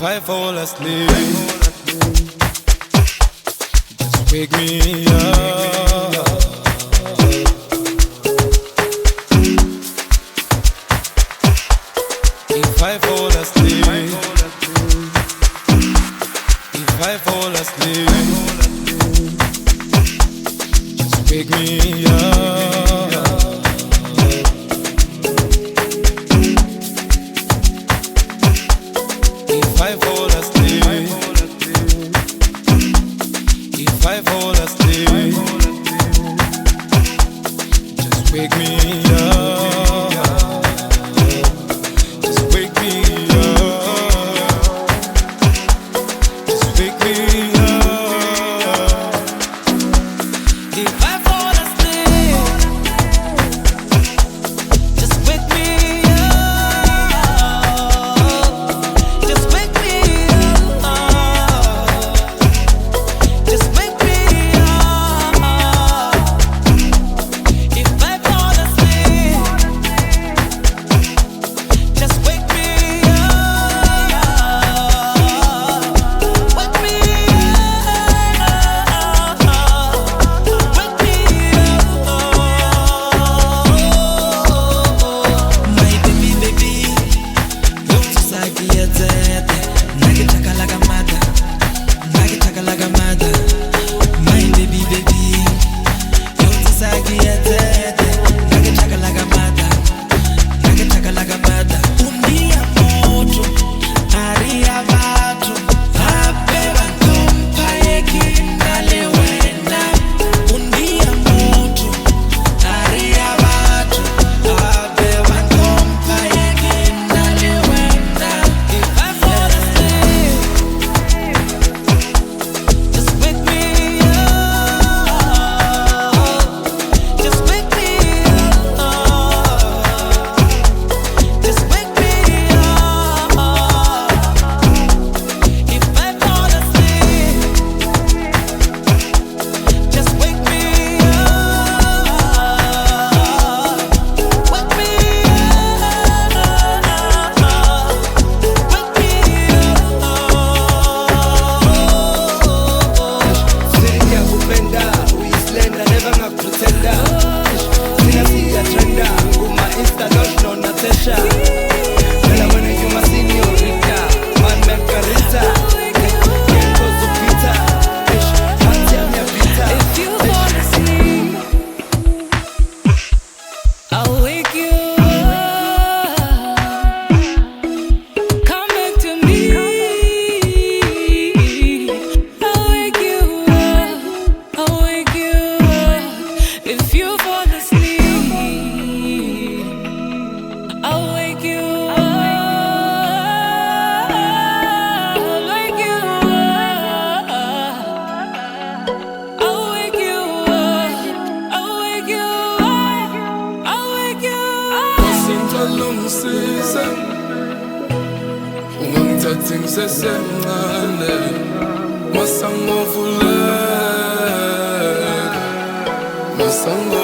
If I fall asleep, just wake me up. If I fall asleep, if I fall asleep, just wake me up. If I fall asleep, if I fall asleep, just wake me up. Just wake me up. Just wake me up. If I fall asleep, just wake me up. Just wake me up. Just wake me up. If I fall asleep, just wake me up. Wake me up. Wake me up. My baby, don't sagia tete. Nagitaka like a mother. Nagitaka like a mother. My baby, don't sagia tete. Nagitaka like a mother. Nagitaka like a mother. Undia moto, aria vatu. Abeba kompa yekinda lewena. Undia moto, aria vatu. Abeba kompa yekinda lewena. If I fall asleep, just wake me up. Just wake me up. Just wake me up. If I fall asleep, just wake me up. Wake me Siri ya kupenda uislenda never ngakutenda sina sija trenda nguma insta don't know natesha Bella when you my señorita man margarita Tiempo su pita hatia mia pita If you fall asleep, I'll wake you up. Come back to me. I'll wake you up. I'll wake you up. If you fall asleep, I'll wake you up. I'll wake you up. I'll wake you up. I'll wake you up. I'll wake you up. Sintalungisiza ungangithathi ngisesemncane masangivuleka